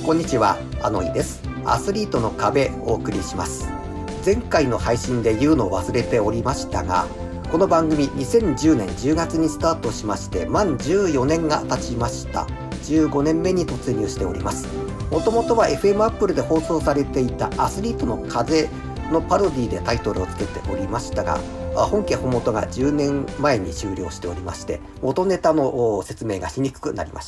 こんにちは、あのいです。アスリートの壁をお送りします。前回の配信で言うのを忘れておりましたが、この番組2010年10月にスタートしまして満14年が経ちました。15年目に突入しております。もともとは FM アップルで放送されていたアスリートの風のパロディでタイトルをつけておりましたが、本家本元が10年前に終了しておりまして、元ネタの説明がしにくくなりました。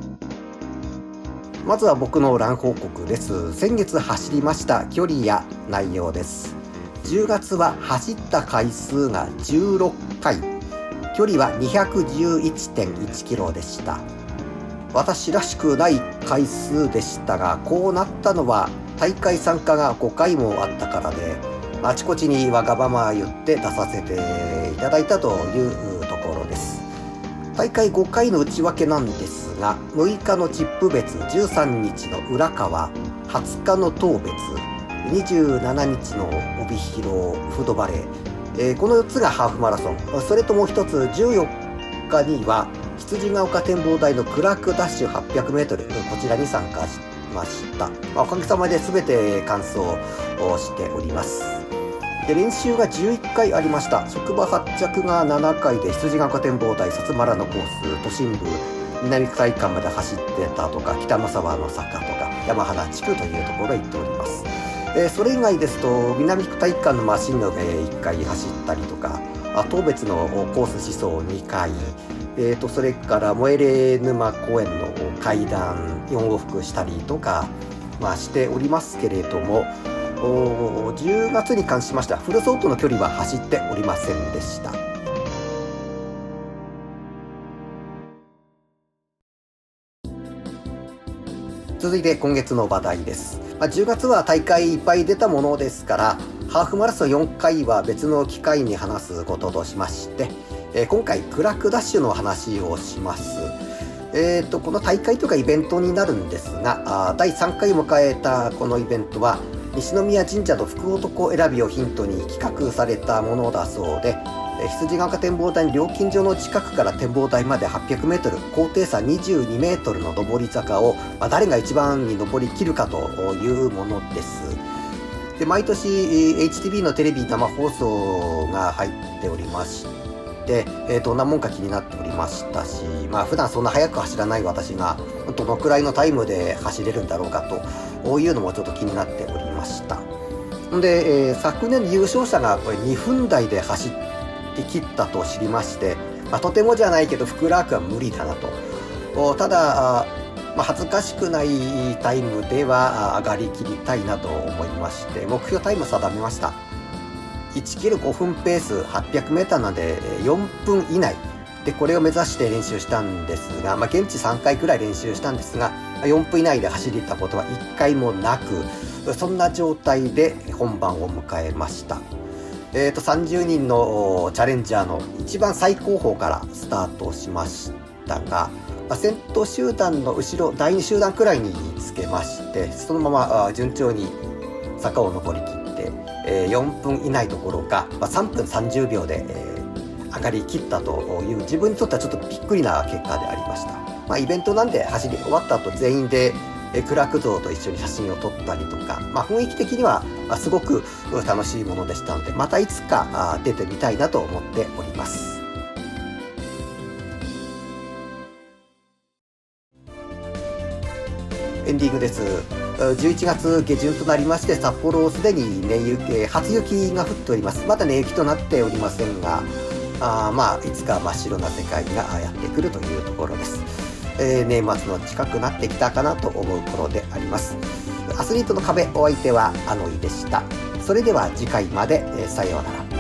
まずは僕のラン報告です。先月走りました距離や内容です。10月は走った回数が16回、距離は 211.1 キロでした。私らしくない回数でしたが、こうなったのは大会参加が5回もあったからで、あちこちにわがまま言って出させていただいたというところです。大会5回の内訳なんですが、6日のチップ別、13日の浦川、20日の当別、27日の帯広フードバレー、この4つがハーフマラソン。それともう一つ14日には羊ヶ丘展望台のクラークダッシュ 800m、 こちらに参加しました。おかげさまで全て完走をしております。で、練習が11回ありました。職場発着が7回で、羊ヶ丘展望台、薩摩原のコース、都心部、南区体育館まで走ってたとか、北の沢の坂とか、山肌地区というところへ行っております。それ以外ですと、南区体育館のマシンの上1回走ったりとか、当別のコース思想2回、それから萌れ沼公園の階段4往復したりとか、しておりますけれども、10月に関しましてはフル走行の距離は走っておりませんでした。続いて今月の話題です。10月は大会いっぱい出たものですから、ハーフマラソン4回は別の機会に話すこととしまして、今回クラックダッシュの話をします。この大会とかイベントになるんですが、第3回を迎えたこのイベントは西宮神社の福男選びをヒントに企画されたものだそうで、羊ヶ丘展望台の料金所の近くから展望台まで 800m、 高低差 22m の上り坂を、誰が一番に上り切るかというものです。で、毎年 HTV のテレビ生放送が入っておりまして、どんなもんか気になっておりましたし、普段そんな速く走らない私がどのくらいのタイムで走れるんだろうかというのもちょっと気になっておりました。で、昨年の優勝者がこれ2分台で走って切ったと知りまして、とてもじゃないけどフクラークは無理だなと。ただ、恥ずかしくないタイムでは上がりきりたいなと思いまして、目標タイムを定めました。1キロ5分ペース 800m なので4分以内で、これを目指して練習したんですが、現地3回くらい練習したんですが、4分以内で走りたことは1回もなく、そんな状態で本番を迎えました。30人のチャレンジャーの一番最高峰からスタートしましたが、先頭集団の後ろ第2集団くらいにつけまして、そのまま順調に坂を登り切って、4分以内どころか、3分30秒で、上がりきったという、自分にとってはちょっとびっくりな結果でありました。イベントなんで走り終わった後全員でクラーク像と一緒に写真を撮ったりとか、雰囲気的にはすごく楽しいものでしたので、またいつか出てみたいなと思っております。エンディングです。11月下旬となりまして、札幌すでに初雪が降っております。まだ雪となっておりませんが、いつか真っ白な世界がやってくるというところです。年末の近くなってきたかなと思う頃であります。アスリートの壁、お相手はあのいでした。それでは次回まで、さようなら。